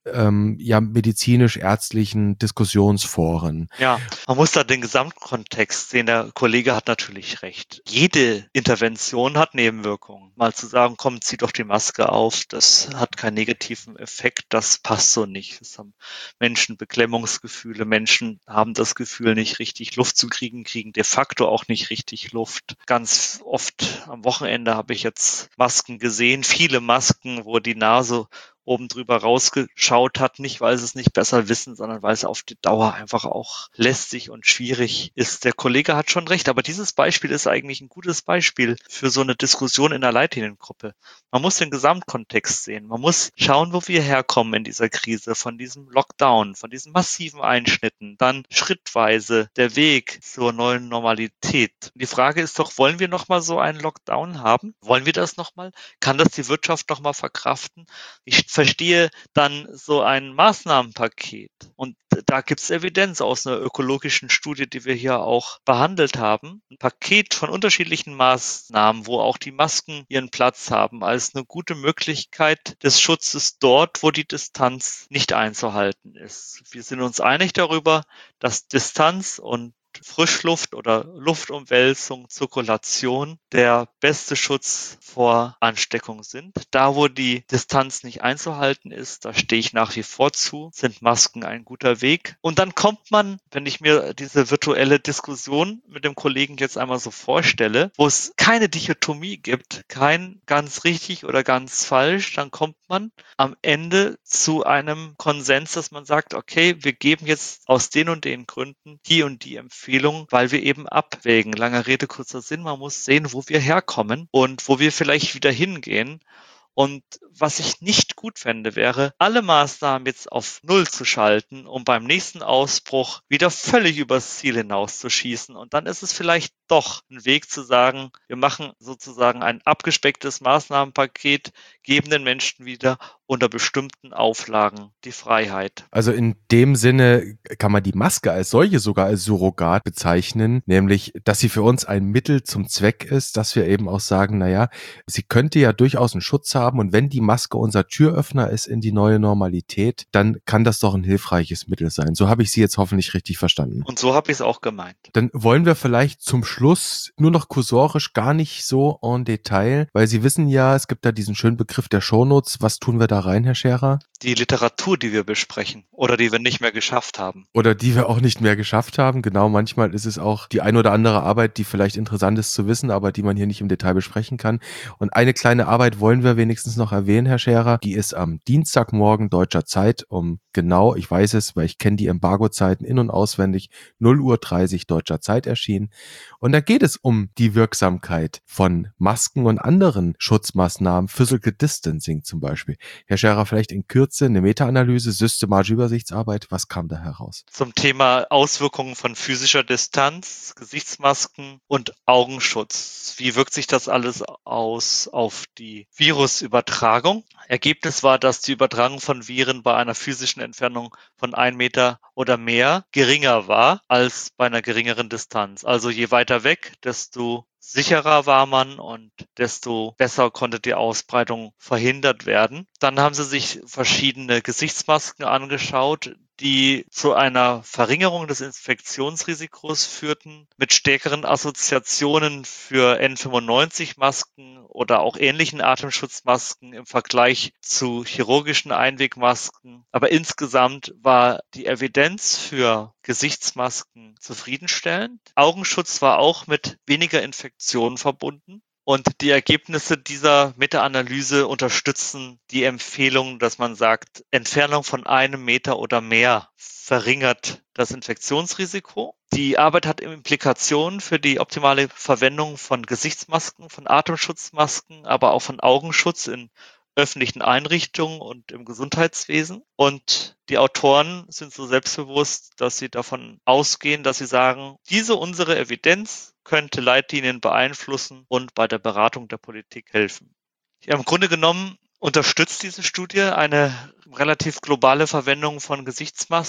Speaker 2: ähm, ja medizinisch-ärztlichen Diskussionsforen.
Speaker 1: Ja, man muss da den Gesamtkontext sehen. Der Kollege hat natürlich recht. Jede Intervention hat Nebenwirkungen. Mal zu sagen, komm, zieh doch die Maske auf, das hat keinen negativen Effekt, das passt so nicht. Es haben Menschen Beklemmungsgefühle, Menschen haben das Gefühl, nicht richtig Luft zu kriegen, kriegen de facto auch nicht richtig Luft. Ganz oft am Wochenende habe ich jetzt Masken gesehen, viele Masken, wo die Nase oben drüber rausgeschaut hat, nicht weil sie es nicht besser wissen, sondern weil es auf die Dauer einfach auch lästig und schwierig ist. Der Kollege hat schon recht, aber dieses Beispiel ist eigentlich ein gutes Beispiel für so eine Diskussion in der Leitliniengruppe. Man muss den Gesamtkontext sehen. Man muss schauen, wo wir herkommen in dieser Krise, von diesem Lockdown, von diesen massiven Einschnitten, dann schrittweise der Weg zur neuen Normalität. Die Frage ist doch, wollen wir nochmal so einen Lockdown haben? Wollen wir das nochmal? Kann das die Wirtschaft nochmal verkraften? Ich verstehe dann so ein Maßnahmenpaket. Und da gibt es Evidenz aus einer ökologischen Studie, die wir hier auch behandelt haben. Ein Paket von unterschiedlichen Maßnahmen, wo auch die Masken ihren Platz haben, als eine gute Möglichkeit des Schutzes dort, wo die Distanz nicht einzuhalten ist. Wir sind uns einig darüber, dass Distanz und Frischluft oder Luftumwälzung, Zirkulation der beste Schutz vor Ansteckung sind. Da, wo die Distanz nicht einzuhalten ist, da stehe ich nach wie vor zu, sind Masken ein guter Weg. Und dann kommt man, wenn ich mir diese virtuelle Diskussion mit dem Kollegen jetzt einmal so vorstelle, wo es keine Dichotomie gibt, kein ganz richtig oder ganz falsch, dann kommt man am Ende zu einem Konsens, dass man sagt, okay, wir geben jetzt aus den und den Gründen die und die Empfehlung, weil wir eben abwägen. Lange Rede, kurzer Sinn, man muss sehen, wo wir herkommen und wo wir vielleicht wieder hingehen. Und was ich nicht gut fände, wäre, alle Maßnahmen jetzt auf Null zu schalten, um beim nächsten Ausbruch wieder völlig übers Ziel hinauszuschießen. Und dann ist es vielleicht doch ein Weg zu sagen, wir machen sozusagen ein abgespecktes Maßnahmenpaket, geben den Menschen wieder unter bestimmten Auflagen die Freiheit.
Speaker 2: Also in dem Sinne kann man die Maske als solche sogar als Surrogat bezeichnen, nämlich, dass sie für uns ein Mittel zum Zweck ist, dass wir eben auch sagen, naja, sie könnte ja durchaus einen Schutz haben und wenn die Maske unser Türöffner ist in die neue Normalität, dann kann das doch ein hilfreiches Mittel sein. So habe ich Sie jetzt hoffentlich richtig verstanden.
Speaker 1: Und so habe ich es auch gemeint.
Speaker 2: Dann wollen wir vielleicht zum Schluss nur noch kursorisch gar nicht so en Detail, weil Sie wissen ja, es gibt da diesen schönen Begriff der Shownotes. Was tun wir da rein, Herr Scherer?
Speaker 1: Die Literatur, die wir besprechen oder die wir nicht mehr geschafft haben.
Speaker 2: Oder die wir auch nicht mehr geschafft haben. Genau, manchmal ist es auch die ein oder andere Arbeit, die vielleicht interessant ist zu wissen, aber die man hier nicht im Detail besprechen kann. Und eine kleine Arbeit wollen wir wenigstens noch erwähnen, Herr Scherer. Die ist am Dienstagmorgen deutscher Zeit um genau, ich weiß es, weil ich kenne die Embargo-Zeiten in- und auswendig, null Uhr dreißig deutscher Zeit erschienen. Und da geht es um die Wirksamkeit von Masken und anderen Schutzmaßnahmen, Physical Distancing zum Beispiel. Herr Scherer, vielleicht in Kürze eine Meta-Analyse, systematische Übersichtsarbeit. Was kam da heraus?
Speaker 1: Zum Thema Auswirkungen von physischer Distanz, Gesichtsmasken und Augenschutz. Wie wirkt sich das alles aus auf die Virusübertragung? Ergebnis war, dass die Übertragung von Viren bei einer physischen Entfernung von ein Meter oder mehr geringer war als bei einer geringeren Distanz. Also je weiter weg, desto sicherer war man und desto besser konnte die Ausbreitung verhindert werden. Dann haben sie sich verschiedene Gesichtsmasken angeschaut, die zu einer Verringerung des Infektionsrisikos führten, mit stärkeren Assoziationen für N fünfundneunzig-Masken oder auch ähnlichen Atemschutzmasken im Vergleich zu chirurgischen Einwegmasken. Aber insgesamt war die Evidenz für Gesichtsmasken zufriedenstellend. Augenschutz war auch mit weniger Infektionen verbunden. Und die Ergebnisse dieser Meta-Analyse unterstützen die Empfehlung, dass man sagt, Entfernung von einem Meter oder mehr verringert das Infektionsrisiko. Die Arbeit hat Implikationen für die optimale Verwendung von Gesichtsmasken, von Atemschutzmasken, aber auch von Augenschutz in öffentlichen Einrichtungen und im Gesundheitswesen. Und die Autoren sind so selbstbewusst, dass sie davon ausgehen, dass sie sagen, diese unsere Evidenz könnte Leitlinien beeinflussen und bei der Beratung der Politik helfen. Ja, im Grunde genommen unterstützt diese Studie eine relativ globale Verwendung von Gesichtsmasken.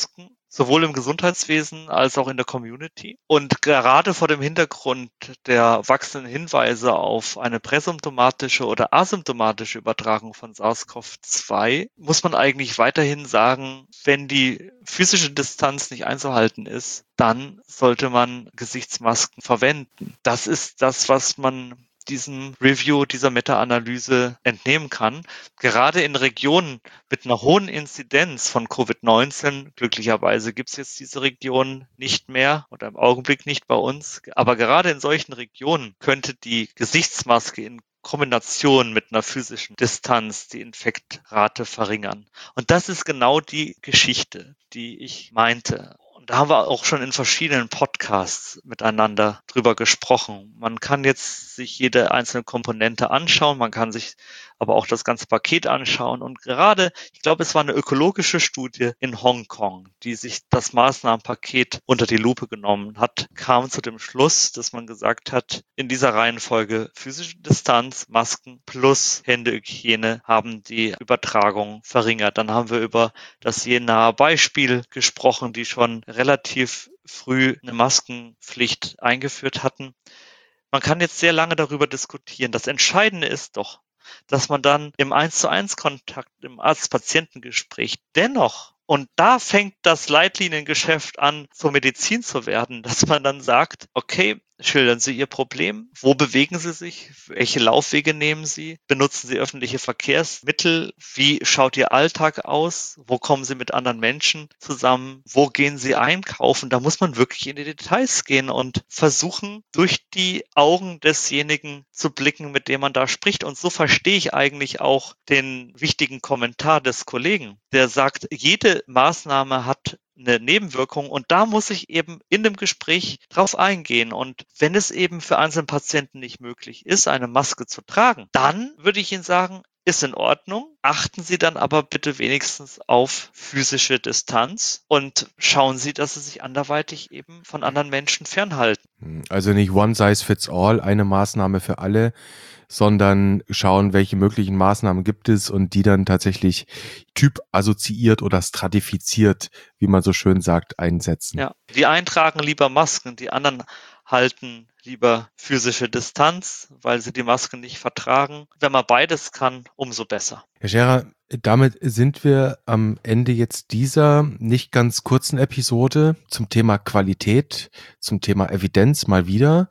Speaker 1: sowohl im Gesundheitswesen als auch in der Community. Und gerade vor dem Hintergrund der wachsenden Hinweise auf eine präsymptomatische oder asymptomatische Übertragung von SARS-C o V zwei muss man eigentlich weiterhin sagen, wenn die physische Distanz nicht einzuhalten ist, dann sollte man Gesichtsmasken verwenden. Das ist das, was man diesem Review, dieser Meta-Analyse entnehmen kann. Gerade in Regionen mit einer hohen Inzidenz von Covid neunzehn, glücklicherweise gibt es jetzt diese Region nicht mehr oder im Augenblick nicht bei uns, aber gerade in solchen Regionen könnte die Gesichtsmaske in Kombination mit einer physischen Distanz die Infektrate verringern. Und das ist genau die Geschichte, die ich meinte. Und da haben wir auch schon in verschiedenen Podcasts miteinander drüber gesprochen. Man kann jetzt sich jede einzelne Komponente anschauen, man kann sich aber auch das ganze Paket anschauen. Und gerade, ich glaube, es war eine ökologische Studie in Hongkong, die sich das Maßnahmenpaket unter die Lupe genommen hat, kam zu dem Schluss, dass man gesagt hat, in dieser Reihenfolge physische Distanz, Masken plus Händehygiene haben die Übertragung verringert. Dann haben wir über das Jenaer Beispiel gesprochen, die schon relativ früh eine Maskenpflicht eingeführt hatten. Man kann jetzt sehr lange darüber diskutieren. Das Entscheidende ist doch, dass man dann im eins zu eins Kontakt, im Arzt-Patienten-Gespräch dennoch, und da fängt das Leitliniengeschäft an, zur Medizin zu werden, dass man dann sagt, okay, schildern Sie Ihr Problem, wo bewegen Sie sich, welche Laufwege nehmen Sie, benutzen Sie öffentliche Verkehrsmittel, wie schaut Ihr Alltag aus, wo kommen Sie mit anderen Menschen zusammen, wo gehen Sie einkaufen, da muss man wirklich in die Details gehen und versuchen, durch die Augen desjenigen zu blicken, mit dem man da spricht. Und so verstehe ich eigentlich auch den wichtigen Kommentar des Kollegen, der sagt, jede Maßnahme hat eine Nebenwirkung und da muss ich eben in dem Gespräch drauf eingehen. Und wenn es eben für einzelne Patienten nicht möglich ist, eine Maske zu tragen, dann würde ich Ihnen sagen, ist in Ordnung. Achten Sie dann aber bitte wenigstens auf physische Distanz und schauen Sie, dass Sie sich anderweitig eben von anderen Menschen fernhalten.
Speaker 2: Also nicht one size fits all, eine Maßnahme für alle, sondern schauen, welche möglichen Maßnahmen gibt es und die dann tatsächlich typassoziiert oder stratifiziert, wie man so schön sagt, einsetzen.
Speaker 1: Ja, die einen tragen lieber Masken, die anderen halten lieber physische Distanz, weil sie die Maske nicht vertragen. Wenn man beides kann, umso besser.
Speaker 2: Herr Scherer, damit sind wir am Ende jetzt dieser nicht ganz kurzen Episode zum Thema Qualität, zum Thema Evidenz mal wieder.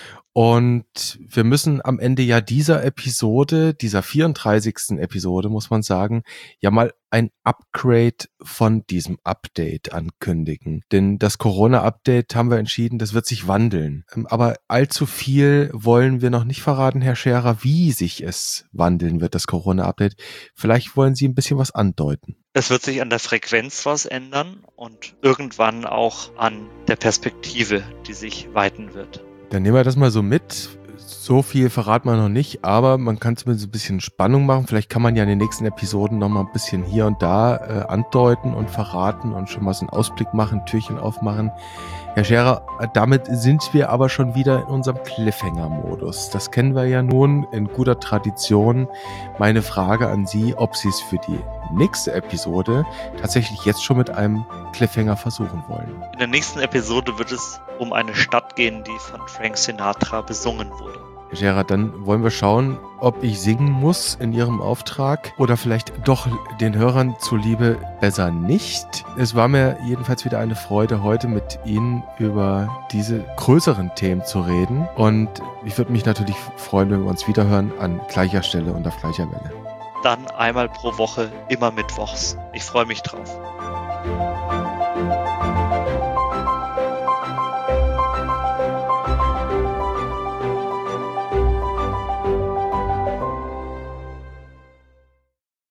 Speaker 2: Und wir müssen am Ende ja dieser Episode, dieser vierunddreißigsten Episode, muss man sagen, ja mal ein Upgrade von diesem Update ankündigen. Denn das Corona-Update haben wir entschieden, das wird sich wandeln. Aber allzu viel wollen wir noch nicht verraten, Herr Scherer, wie sich es wandeln wird, das Corona-Update. Vielleicht wollen Sie ein bisschen was andeuten.
Speaker 1: Es wird sich an der Frequenz was ändern und irgendwann auch an der Perspektive, die sich weiten wird.
Speaker 2: Dann nehmen wir das mal so mit. So viel verraten wir noch nicht, aber man kann zumindest ein bisschen Spannung machen. Vielleicht kann man ja in den nächsten Episoden noch mal ein bisschen hier und da äh, andeuten und verraten und schon mal so einen Ausblick machen, Türchen aufmachen. Herr Scherer, damit sind wir aber schon wieder in unserem Cliffhanger-Modus. Das kennen wir ja nun in guter Tradition. Meine Frage an Sie, ob Sie es für die nächste Episode tatsächlich jetzt schon mit einem Cliffhanger versuchen wollen.
Speaker 1: In der nächsten Episode wird es um eine Stadt gehen, die von Frank Sinatra besungen wurde.
Speaker 2: Herr Scherer, dann wollen wir schauen, ob ich singen muss in Ihrem Auftrag oder vielleicht doch den Hörern zuliebe besser nicht. Es war mir jedenfalls wieder eine Freude, heute mit Ihnen über diese größeren Themen zu reden. Und ich würde mich natürlich freuen, wenn wir uns wiederhören an gleicher Stelle und auf gleicher Welle.
Speaker 1: Dann einmal pro Woche, immer mittwochs. Ich freue mich drauf.